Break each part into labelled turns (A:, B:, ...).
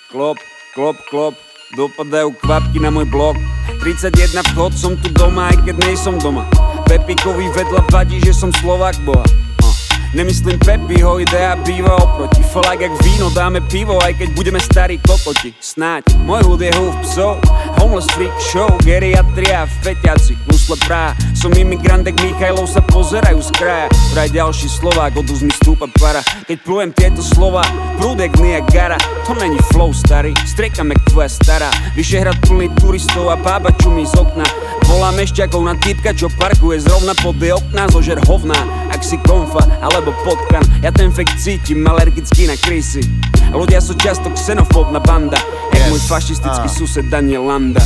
A: Klop, klop, klop, dopadajú kvapky na môj blok. 31 vchod, som tu doma, aj keď nejsom doma. Pepikovi vedľa vadí, že som Slovák boha. Nemyslím Pepiho, idea býva oproti. Folák jak víno, dáme pivo, aj keď budeme starí kokoti. Snáď, môj hud je húf psov. Homeless freak show, geriatria, feťaci, musle Praha. Som imigrant, jak Michajlov sa pozerajú z kraja. Vraj ďalší Slovák, od úst mi stúpa para. Keď plujem tieto slova, prúd jak Niagara. To není flow starý, striekam jak tvoja stará. Vyšehrad plný turistov a bába čumí z okna. Volám ešťakov na týpka, čo parkuje zrovna pod jej okná. Zožer hovná, ak si konfa alebo potkan. Ja ten fakt cítim, alergický na krysy. Ľudia sú často xenofóbna banda, jak môj fašistický sused Daniel Landa.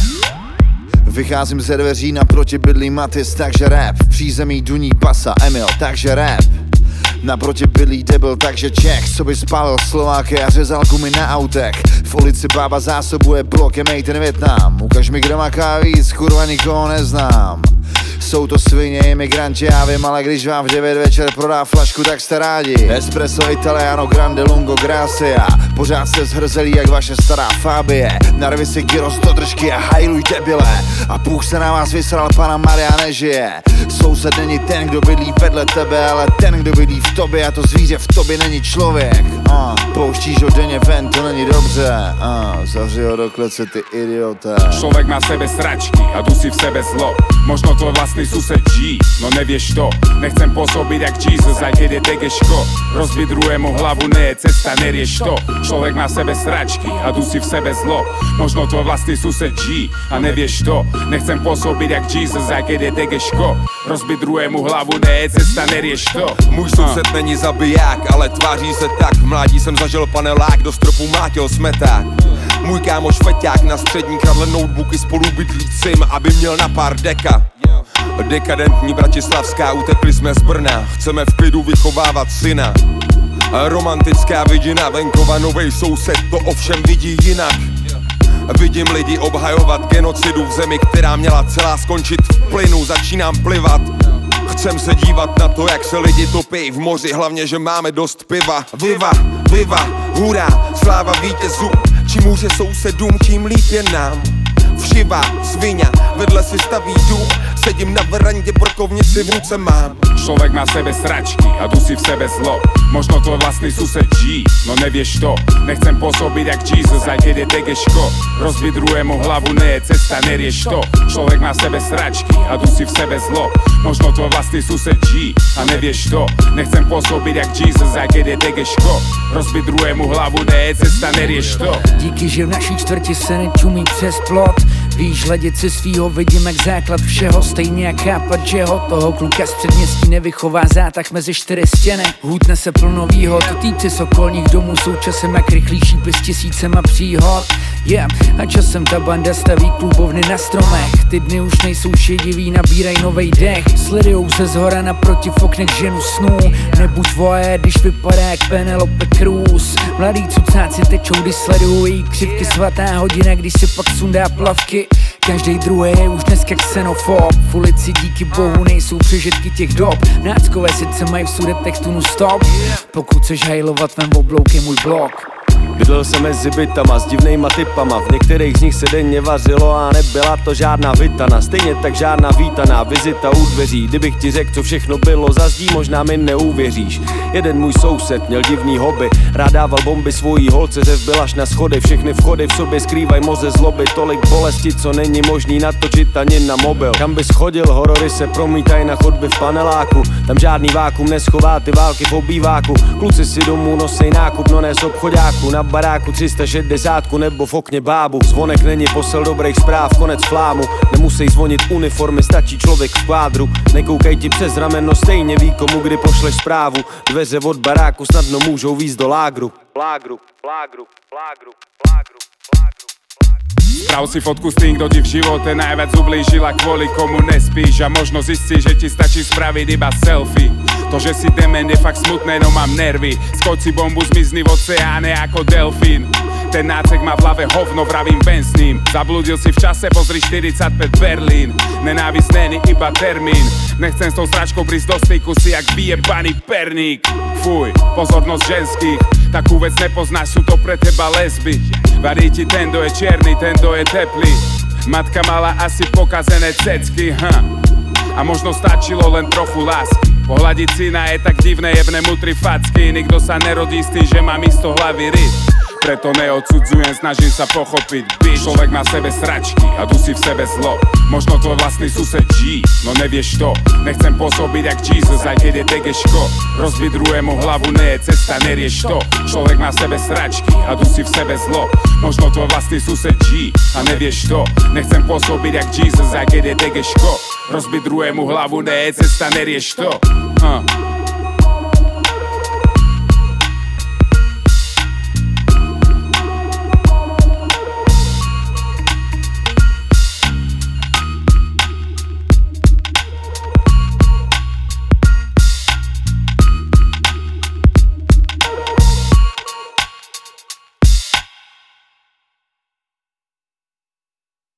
B: Vycházím ze dveří naproti bydlí Matis, takže rap. V přízemí duní basa Emil, takže rap. Naproti bydlí debil, takže Čech, co by spálil Slováky a řezal gumy na autech. V ulici bába zásobuje blokem Made in Vietnam. Ukaž mi, kdo maká víc, kurva nikoho neznám. Jsou to svině, imigranti, já vím, ale když vám v 9 večer prodá flašku, tak jste rádi. Espresso, Italiano, Grande, Lungo, Gracia. Pořád jste zhrzelí jak vaše stará Fabie. Narvi si gyros do držky a hajluj debile. A Bůh se na vás vysral, pana Maria nežije. Soused není ten, kdo bydlí vedle tebe, ale ten, kdo bydlí v tobě a to zvíře v tobě není člověk. Pouštíš ho denně ven, to není dobře. Zavři ho do klece, ty idiote.
C: Človek má v sebe sračky a dusí v sebe zlo. Možno tvoj vlastný sused G, no nevieš to. Nechcem pôsobiť jak Jesus, aj keď je degeško. Rozbiť druhému hlavu nie je cesta, nerieš to. Človek má v sebe sračky a dusí v sebe zlo. Možno tvoj vlastný sused G a nevieš to. Nechcem pôsobiť jak Jesus, aj keď je degeško. Rozbiť druhému hlavu nie je cesta, nerieš to.
D: Můj soused není zabiják, ale tváří se tak. V mládí jsem zažil panelák, do stropu mlátil smeták. Můj kámoš feťák na střední kradle notebooky spolubydlícím, aby měl na pár deka. Dekadentní bratislavská, utekli jsme z Brna, chceme v klidu vychovávat syna. Romantická vidina venkova, novej soused to ovšem vidí jinak. Vidím lidi obhajovat genocidu v zemi, která měla celá skončit v plynu, začínám plivat. Chcem se dívat na to, jak se lidi topí v moři, hlavně, že máme dost piva. Viva, viva, hurá, sláva vítězů, čím hůře sousedům, tím líp je nám. Všiva, sviňa, vedle si staví dům, sedím na verandě, brokovnici v ruce mám.
C: Človek má v sebe sračky a dusí v sebe zlo. Možno tvoj vlastný sused G, no nevieš to. Nechcem pôsobiť jak Jesus, aj keď je degeško. Rozbiť druhému hlavu nie je cesta, nerieš to. Človek má v sebe sračky a dusí v sebe zlo. Možno tvoj vlastný sused G a nevieš to. Nechcem pôsobiť jak Jesus, aj keď je degeško. Rozbiť druhému hlavu nie je cesta, nerieš to.
E: Díky, že v naší čtvrti se nečumí přes plot. Víš, hledět si svýho vidím jak základ všeho. Stejně jak chápat, že ho toho kluka z předměstí nevychová zátah mezi 4 stěny. Hůtne se plno výhod, to týpci z okolních domů jsou časem jak rychlý šípy s tisícema příhod. A časem ta banda staví klubovny na stromech. Ty dny už nejsou šedivý, nabíraj novej dech. Sledujou se zhora naproti v oknech ženu snů. Nebuď voje, když vypadá jak Penelope Cruz. Mladý cucáci tečou, když sledují křivky, svatá hodina, když si pak sundá plavky. Každej druhý je už dneska xenofob. V ulici díky bohu nejsou přežitky těch dob. Náckové sice mají v sudetech tunu stop. Pokud chceš hajlovat, vem oblouk je můj blok.
F: Bydlel jsem mezi bytama s divnejma typama, v některých z nich se denně vařilo a nebyla to žádná vytana. Stejně tak žádná vítaná vizita u dveří. Kdybych ti řekl, co všechno bylo za zdí, možná mi neuvěříš. Jeden můj soused měl divný hobby, rád dával bomby svojí holce, řev byl až na schody. Všechny vchody v sobě skrývaj moze zloby, tolik bolesti, co není možný natočit ani na mobil. Kam bys chodil, horory se promítaj na chodbě v paneláku. Tam žádný vákum neschová ty války v obýváku. Kluci si domů nosej nákup, no ne z obchodáku. Na baráku 360 nebo v okně bábu. Zvonek není posel dobrých zpráv, konec flámu. Nemusej zvonit uniformy, stačí člověk v kvádru. Nekoukaj ti přes rameno, stejně ví komu kdy pošleš zprávu. Dveře od baráku snadno můžou víc do lágru. Lágru, lágru, lágru, lágru, lágru.
C: Sprav si fotku s tým, kto ti v živote najviac ublížil a kvôli komu nespíš. A možno zistíš, že ti stačí spraviť iba selfie. To, že si dement je fakt smutné, no mám nervy. Skoč si bombu, zmizni v oceáne ako delfín. Ten nácek má v hlave hovno, vravím ven s ním. Zabludil si v čase, pozri 45 Berlín. Nenávisť není iba termín. Nechcem s tou sračkou prísť do styku, si jak vyjebaný perník. Fuj, pozornosť ženských. Takú vec nepoznáš, sú to pre teba lesby. Varí ti ten, kto je čierny, ten, kto je teplý. Matka mala asi pokazené cecky, a možno stačilo len trochu lásky. Pohľadiť syna je tak divné, jebne mu 3 facky. Nikto sa nerodí s tým, že má místo hlavy ryb. Preto neodsudzujem, snažím sa pochopiť, bitch. Človek má v sebe sračky a dusí v sebe zlo. Možno tvoj vlastný sused G, no nevieš to. Nechcem pôsobiť jak Jesus, aj keď je degeško. Rozbiť druhému hlavu nie je cesta, nerieš to. Človek má v sebe sračky a dusí v sebe zlo. Možno tvoj vlastný sused G a nevieš to. Nechcem pôsobiť jak Jesus, aj keď je degeško. Rozbiť druhému hlavu nie je cesta, nerieš to.